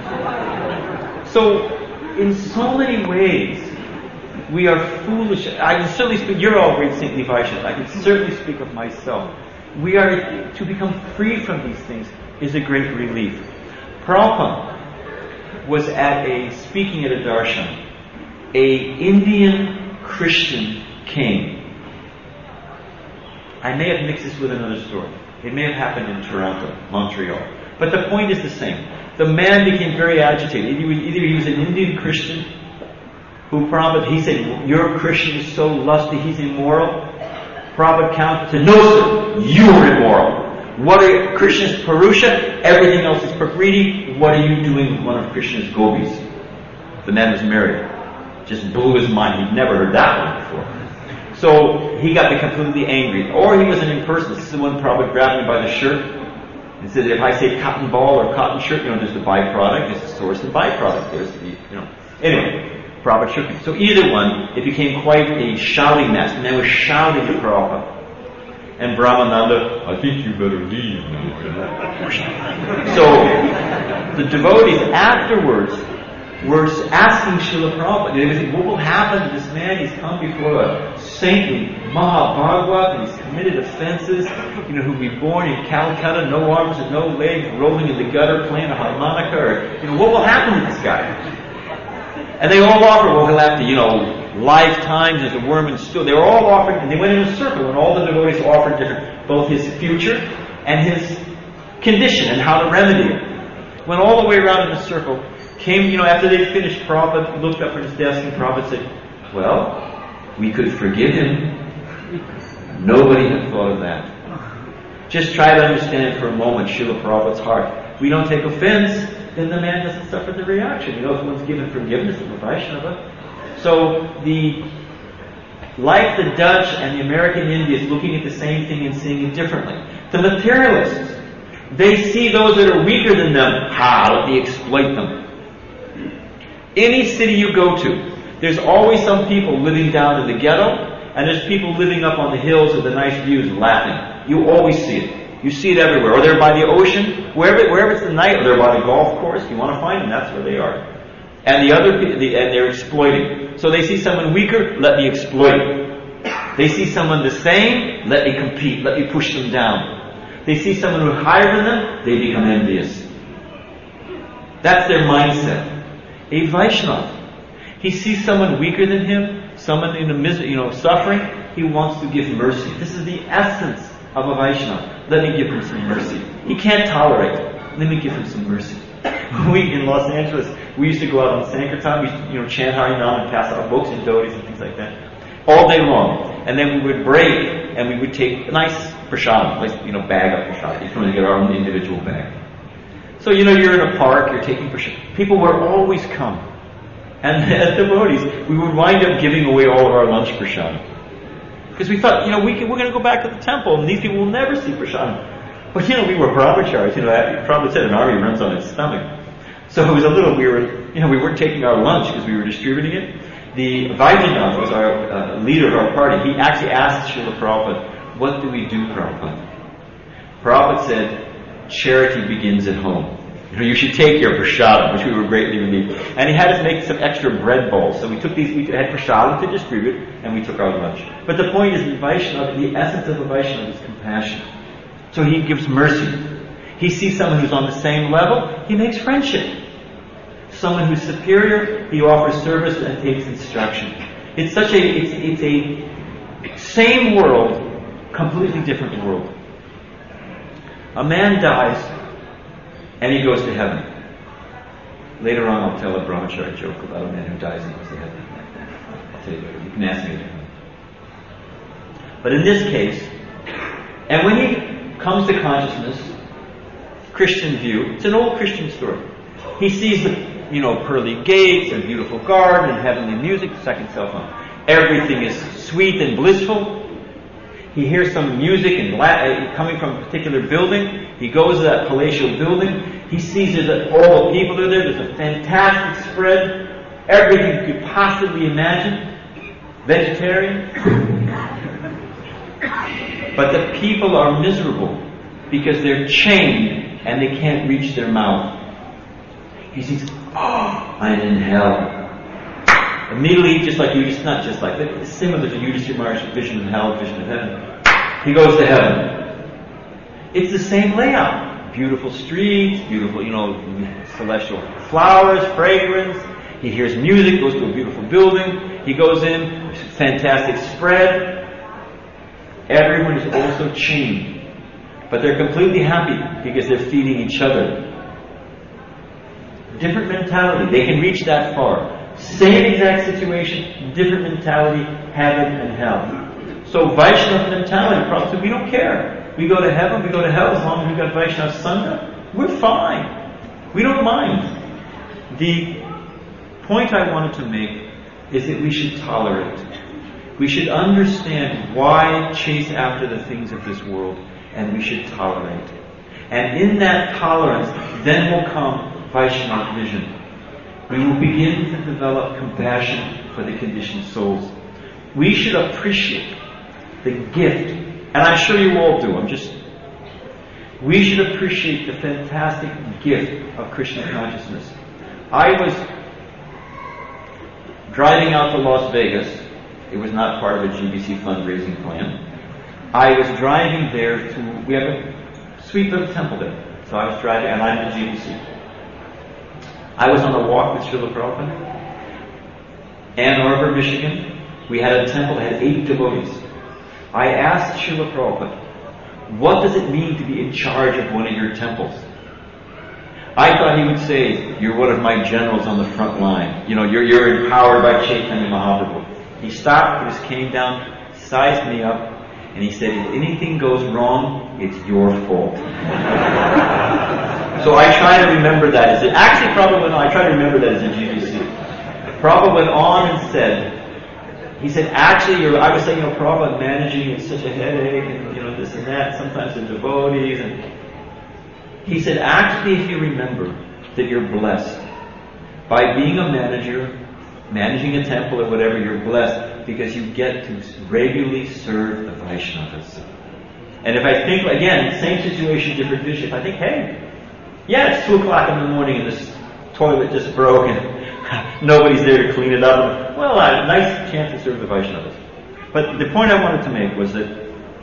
[SPEAKER 1] So, in so many ways, we are foolish. I can certainly speak, you're all great saintly Vaishnavas. I can certainly speak of myself. We are, to become free from these things is a great relief. Prabhupada was at a, speaking at a darshan. A Indian Christian came. I may have mixed this with another story. It may have happened in Toronto, Montreal. But the point is the same. The man became very agitated. Either he was an Indian Christian who Prabhupada, he said, your Christian is so lusty, he's immoral. Prabhupada countered, said, no sir, you are immoral. What are Krishna's Purusha? Everything else is Prakriti. What are you doing with one of Krishna's gopis? The man was married. Just blew his mind. He'd never heard that one before. So he got completely angry. Or he was an impersonal. This is the one Prabhupada grabbed me by the shirt and said, if I say cotton ball or cotton shirt, you know, there's the byproduct, there's the source and byproduct. There's the, you know. Anyway, Prabhupada shook him. So either one, it became quite a shouting match. And they were shouting at Prabhupada. And Brahmananda, I think you better leave now. So the devotees afterwards were asking Srila Prabhupada, they would think, what will happen to this man? He's come before a saintly Mahabhagavad, and he's committed offenses, you know, who'll be born in Calcutta, no arms and no legs, rolling in the gutter, playing a harmonica, or, you know, what will happen to this guy? And they all offered, well, he'll have to, you know, lifetimes as a worm and stool. They were all offered, and they went in a circle, and all the devotees offered different, both his future and his condition, and how to remedy it. Went all the way around in a circle. Came, you know, after they finished, Prabhupada looked up at his desk, and Prabhupada said, well, we could forgive him. Nobody had thought of that. Just try to understand for a moment Srila Prabhupada's heart. We don't take offense, then the man doesn't suffer the reaction. You know, if one's given forgiveness of a Vaishnava. So the, like the Dutch and the American Indians looking at the same thing and seeing it differently. The materialists, they see those that are weaker than them. Ha, let me exploit them. Any city you go to, there's always some people living down in the ghetto, and there's people living up on the hills with the nice views laughing. You always see it. You see it everywhere. Or they're by the ocean, wherever, wherever it's the night, or they're by the golf course. You want to find them, that's where they are. And the other, the, and they're exploiting. So they see someone weaker, let me exploit. They see someone the same, let me compete, let me push them down. They see someone who's higher than them, they become envious. That's their mindset. A Vaishnava, he sees someone weaker than him, someone in a misery, you know, suffering, he wants to give mercy. This is the essence of a Vaishnava. Let me give him some mercy. He can't tolerate it. Let me give him some mercy. We, in Los Angeles, we used to go out on Sankirtan, we used to, you know, chant Harinam and pass out books and devotees and things like that, all day long. And then we would break, and we would take a nice prashadam, nice, you know, bag of prashadam. Each one would get our own individual bag. So, you know, you're in a park, you're taking prashadam. People would always come. And as devotees, we would wind up giving away all of our lunch prashadam. Because we thought, you know, we can, we're going to go back to the temple, and these people will never see prashadam. But, you know, we were brahmacharis. You know, Prabhupada said an army runs on its stomach. So it was a little, we were, you know, we weren't taking our lunch because we were distributing it. The Vaidyanatha was our uh, leader of our party. He actually asked Srila Prabhupada, what do we do, Prabhupada? Prabhupada said, charity begins at home. You know, you should take your prasadam, which we were greatly relieved. And he had us make some extra bread bowls. So we took these, we had prasadam to distribute, and we took our lunch. But the point is, in Vaishnava, the essence of a Vaishnava is compassion. So he gives mercy. He sees someone who's on the same level, he makes friendship. Someone who's superior, he offers service and takes instruction. It's such a, it's, it's a same world, completely different world. A man dies, and he goes to heaven. Later on I'll tell a brahmachari joke about a man who dies and goes to heaven. I'll tell you later. You can ask me later. But in this case, and when he comes to consciousness, Christian view, it's an old Christian story. He sees the, you know, pearly gates and beautiful garden and heavenly music, second cell phone. Everything is sweet and blissful. He hears some music and la- coming from a particular building. He goes to that palatial building. He sees that all the people are there. There's a fantastic spread. Everything you could possibly imagine. Vegetarian. But the people are miserable because they're chained and they can't reach their mouth. He sees, oh, I'm in hell. Immediately, just like you, just not just like, but similar to Yudhishthira Maharaj's vision of hell, vision of heaven, he goes to heaven. It's the same layout. Beautiful streets, beautiful, you know, celestial flowers, fragrance. He hears music, goes to a beautiful building. He goes in, fantastic spread. Everyone is also chained. But they're completely happy because they're feeding each other. Different mentality. They can reach that far. Same exact situation, different mentality, heaven and hell. So Vaishnava mentality, probably we don't care. We go to heaven, we go to hell, as long as we've got Vaishnava Sangha, we're fine. We don't mind. The point I wanted to make is that we should tolerate. We should understand why chase after the things of this world, and we should tolerate. And in that tolerance, then will come Vaishnava vision. We will begin to develop compassion for the conditioned souls. We should appreciate the gift, and I'm sure you all do. I'm just. We should appreciate the fantastic gift of Krishna consciousness. I was driving out to Las Vegas. It was not part of a G B C fundraising plan. I was driving there to. We have a sweet little temple there, so I was driving, and I'm in G B C. I was on a walk with Srila Prabhupada. Ann Arbor, Michigan. We had a temple that had eight devotees. I asked Srila Prabhupada, what does it mean to be in charge of one of your temples? I thought he would say, you're one of my generals on the front line. You know, you're, you're empowered by Chaitanya Mahaprabhu. He stopped, put his cane down, sized me up, and he said, if anything goes wrong, it's your fault. So I try to remember that as it, actually Prabhupada went on, I try to remember that as a G B C. Prabhupada went on and said, he said, actually, you're, I was saying, you know, Prabhupada managing is such a headache, and you know, this and that, sometimes the devotees, and he said, actually, if you remember that you're blessed by being a manager, managing a temple or whatever, you're blessed because you get to regularly serve the Vaishnavas. And if I think, again, same situation, different vision, if I think, hey, yeah, it's two o'clock in the morning and this toilet just broke and nobody's there to clean it up. Well, a nice chance to serve the Vaishnavas. But the point I wanted to make was that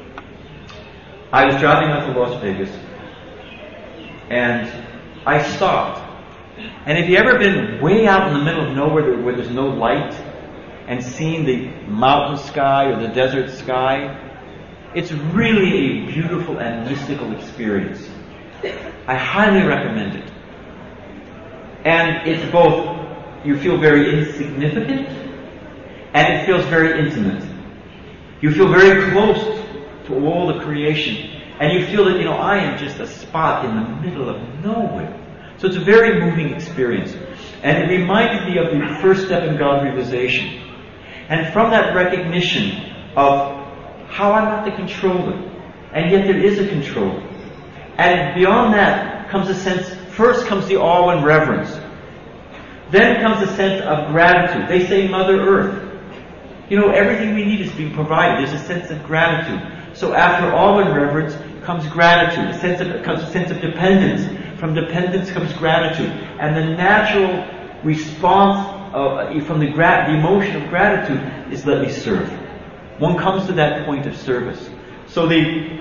[SPEAKER 1] I was driving out to Las Vegas and I stopped. And if you've ever been way out in the middle of nowhere where there's no light and seen the mountain sky or the desert sky, it's really a beautiful and mystical experience. I highly recommend it. And it's both, you feel very insignificant, and it feels very intimate. You feel very close to all the creation, and you feel that, you know, I am just a spot in the middle of nowhere. So it's a very moving experience. And it reminded me of the first step in God realization. And from that recognition of how I'm not the controller, and yet there is a controller. And beyond that comes a sense, first comes the awe and reverence. Then comes a sense of gratitude. They say Mother Earth. You know, everything we need is being provided. There's a sense of gratitude. So after awe and reverence comes gratitude. A sense of, comes a sense of dependence. From dependence comes gratitude. And the natural response of, from the, gra- the emotion of gratitude is let me serve. One comes to that point of service. So the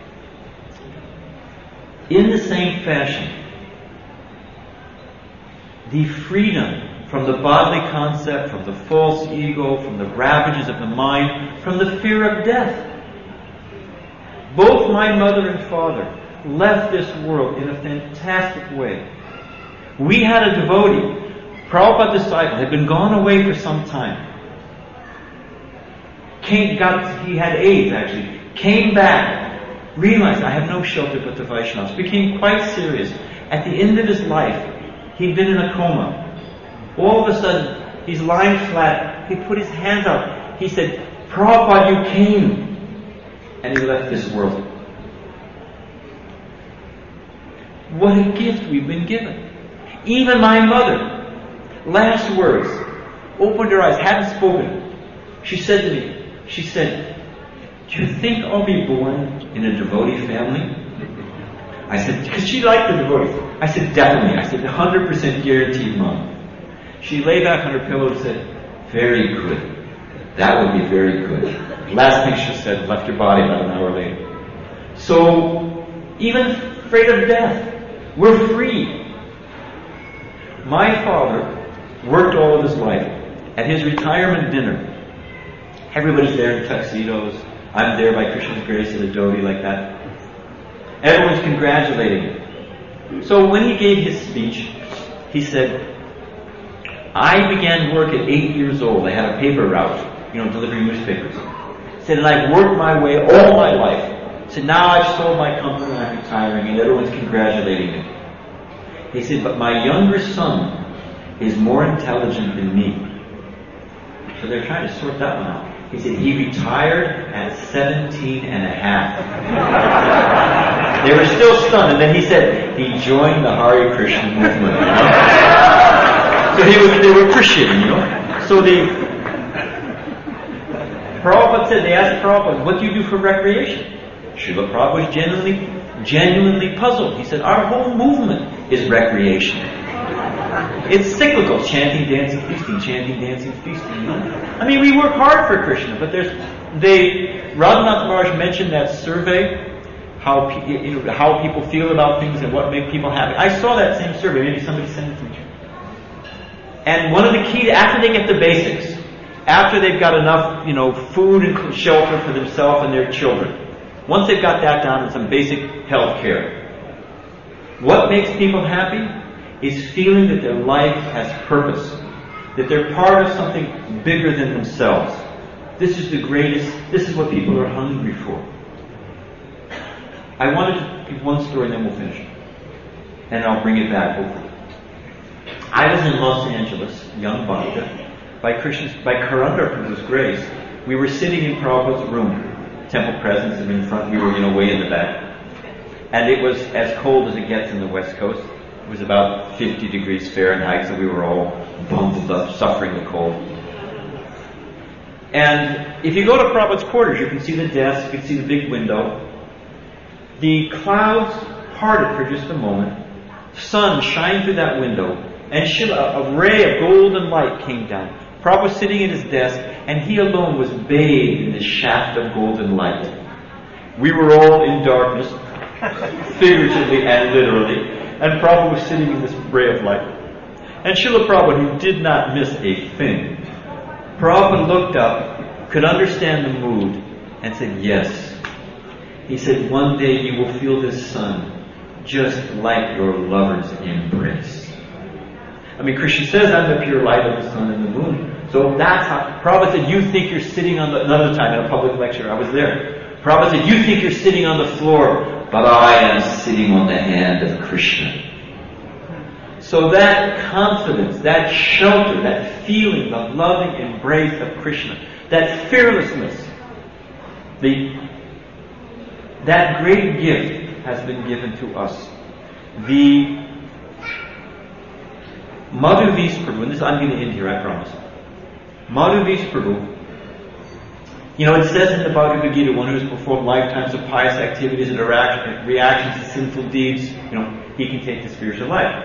[SPEAKER 1] in the same fashion, the freedom from the bodily concept, from the false ego, from the ravages of the mind, from the fear of death. Both my mother and father left this world in a fantastic way. We had a devotee, Prabhupada disciple, had been gone away for some time. came, got, he had AIDS actually, came back, realized I have no shelter but the Vaishnavas, became quite serious. At the end of his life, he'd been in a coma. All of a sudden, he's lying flat. He put his hands out. He said, Prabhupada, you came. And he left this world. What a gift we've been given. Even my mother, last words, opened her eyes, hadn't spoken. She said to me, she said, do you think I'll be born in a devotee family? I said, because she liked the devotees. I said, definitely. I said, one hundred percent guaranteed, Mom. She lay back on her pillow and said, very good. That would be very good. Last thing she said, left her body about an hour later. So, even afraid of death, we're free. My father worked all of his life. At his retirement dinner, everybody's there in tuxedos. I'm there by Krishna's grace at a dhoti like that. Everyone's congratulating him. So when he gave his speech, he said, I began work at eight years old. I had a paper route, you know, delivering newspapers. He said, and I've worked my way all my life. He said, now I've sold my company and I'm retiring and everyone's congratulating me. He said, but my younger son is more intelligent than me. So they're trying to sort that one out. He said he retired at seventeen and a half. They were still stunned, and then he said he joined the Hare Krishna movement. You know? So he was, they were appreciating, you know. So the Prabhupada said, they asked Prabhupada, what do you do for recreation? Srila Prabhupada was genuinely, genuinely puzzled. He said, our whole movement is recreation. It's cyclical, chanting, dancing, feasting, chanting, dancing, feasting. You know? I mean, we work hard for Krishna, but there's, they, Radhanath Maharaj mentioned that survey, how, you know, how people feel about things and what makes people happy. I saw that same survey, maybe somebody sent it to me. And one of the keys, after they get the basics, after they've got enough, you know, food and shelter for themselves and their children, once they've got that down and some basic health care, what makes people happy is feeling that their life has purpose, that they're part of something bigger than themselves. This is the greatest, this is what people are hungry for. I wanted to give one story and then we'll finish. And I'll bring it back hopefully. I was in Los Angeles, young bhakta, by Krishna's, by Karandar Prabhu's grace. We were sitting in Prabhupada's room, temple presence, and in front, we were, you know, way in the back. And it was as cold as it gets in the West Coast. It was about fifty degrees Fahrenheit, so we were all bundled up, suffering the cold. And if you go to Prabhupada's quarters, you can see the desk, you can see the big window. The clouds parted for just a moment. Sun shined through that window, and a ray of golden light came down. Prabhupada was sitting at his desk, and he alone was bathed in this shaft of golden light. We were all in darkness, figuratively and literally. And Prabhupada was sitting in this ray of light. And Srila Prabhupada, who did not miss a thing, Prabhupada looked up, could understand the mood, and said, yes. He said, one day you will feel this sun just like your lover's embrace. I mean, Krishna says, I'm the pure light of the sun and the moon. So that's how, Prabhupada said, you think you're sitting on the, another time in a public lecture, I was there. Prabhupada said, you think you're sitting on the floor, but I am sitting on the hand of Krishna. So that confidence, that shelter, that feeling, the loving embrace of Krishna, that fearlessness, the, that great gift has been given to us. The Madhurvis Prabhu, and this I'm going to end here, I promise. Madhurvis Prabhu, you know, it says in the Bhagavad Gita, one who has performed lifetimes of pious activities and reactions to sinful deeds, you know, he can take the spiritual life.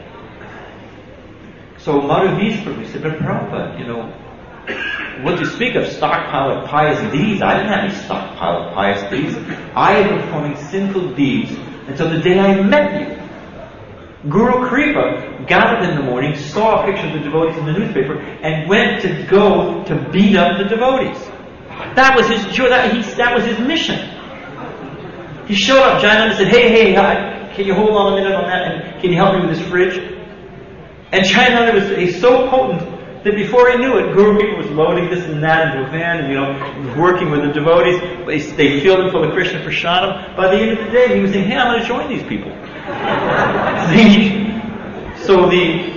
[SPEAKER 1] So Madhurvis Prabhu said, but Prabhupada, you know, what to speak of stockpile of pious deeds? I didn't have any stockpile of pious deeds. I had been performing sinful deeds until the day I met you. Guru Kripa got up in the morning, saw a picture of the devotees in the newspaper, and went to go to beat up the devotees. That was his joy. That, he, that was his mission. He showed up. Jayananda said, "Hey, hey, hi, can you hold on a minute on that? And can you help me with this fridge?" And Jayananda was he's so potent that before he knew it, Guru Kripa was loading this and that into a van, and, you know, working with the devotees. They, they filled him full of Krishna Prasadam. By the end of the day, he was saying, hey, I'm going to join these people. So the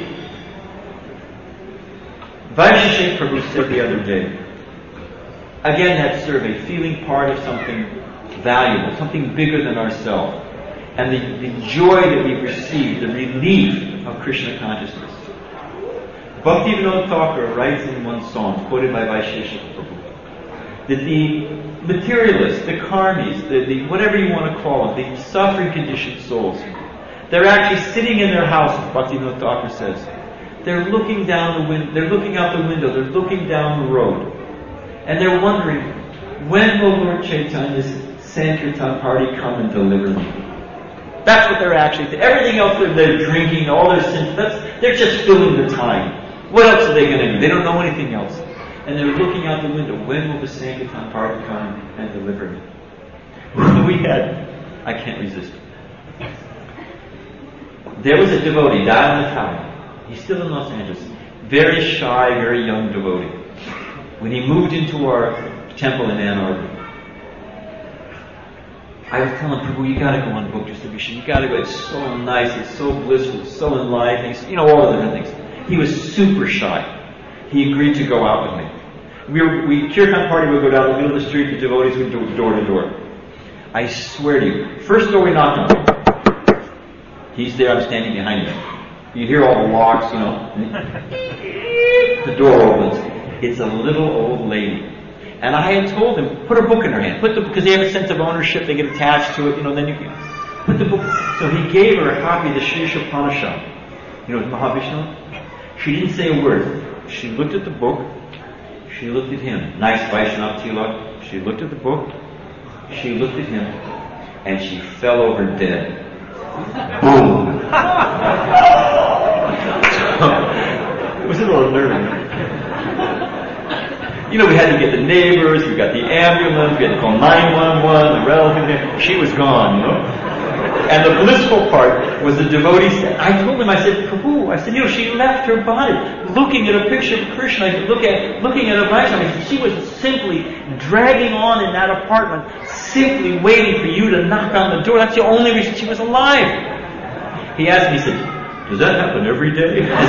[SPEAKER 1] Vaisheshik Prabhu said the other day, again that survey, feeling part of something valuable, something bigger than ourselves, and the, the joy that we receive, the relief of Krishna consciousness. Bhaktivinoda Thakur writes in one song, quoted by Vaisheshik Prabhu, that the materialists, the karmis, the, the whatever you want to call them, the suffering conditioned souls, they're actually sitting in their houses, Bhaktivinoda Thakur says. They're looking down the window, they're looking out the window, they're looking down the road, and they're wondering, when will Lord Chaitanya's Sankirtan party come and deliver me? That's what they're actually, everything else they're, they're drinking, all their sins, that's, they're just filling the time. What else are they going to do? They don't know anything else. And they're looking out the window, when will the Sankirtan party come and deliver me? We had, I can't resist. There was a devotee, Dayanand Thai. He's still in Los Angeles. Very shy, very young devotee. When he moved into our temple in Ann Arbor, I was telling Prabhu, you gotta go on book distribution. You gotta go. It's so nice. It's so blissful. It's so enlivening. You know, all the different things. He was super shy. He agreed to go out with me. We were, we, Kirtan party would go down the middle of the street. The devotees would go door to door. I swear to you, first door we knocked on, he's there, I'm standing behind him. You hear all the locks, you know. The door opens. It's a little old lady. And I had told him, put her book in her hand. Put the, because they have a sense of ownership, they get attached to it, you know, then you can put the book. So he gave her a copy of the Sri Upanishad. You know, Mahavishnu. She didn't say a word. She looked at the book. She looked at him. Nice Vaishnav tilak. She looked at the book. She looked at him. And she fell over dead. Boom. It was a little unnerving. You know, we had to get the neighbors, we got the ambulance, we had to call nine one one, the relative, she was gone, you know. And the blissful part was the devotee said, I told him, I said, Prabhu, I said, you know, she left her body looking at a picture of Krishna, I said, look at, looking at a Vaishnava. I said, she was simply dragging on in that apartment, simply waiting for you to knock on the door. That's the only reason she was alive. He asked me, he said, does that happen every day? I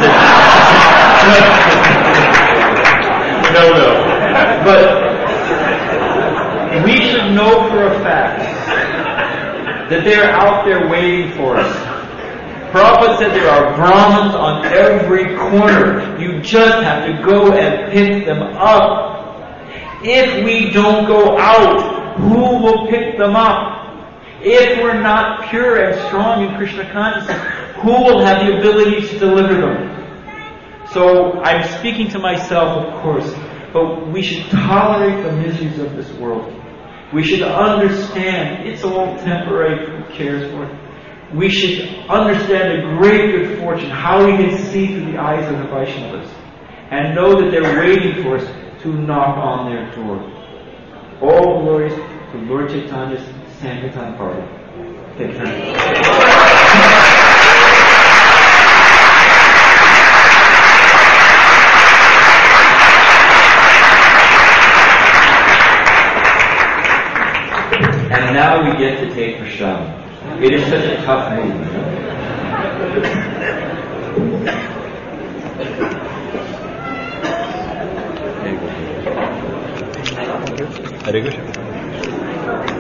[SPEAKER 1] said, no, no. But we should know for a fact that they're out there waiting for us. Prabhupada said there are Brahmins on every corner. You just have to go and pick them up. If we don't go out, who will pick them up? If we're not pure and strong in Krishna consciousness, who will have the ability to deliver them? So I'm speaking to myself, of course, but we should tolerate the miseries of this world. We should understand it's all temporary. Who cares for it? We should understand the great good fortune, how we can see through the eyes of the Vaishnavas, and know that they're waiting for us to knock on their door. All glories to Lord Chaitanya's Sankirtan party. Thank you. And now we get to take prashadam. It is such a tough move. Hare Krishna.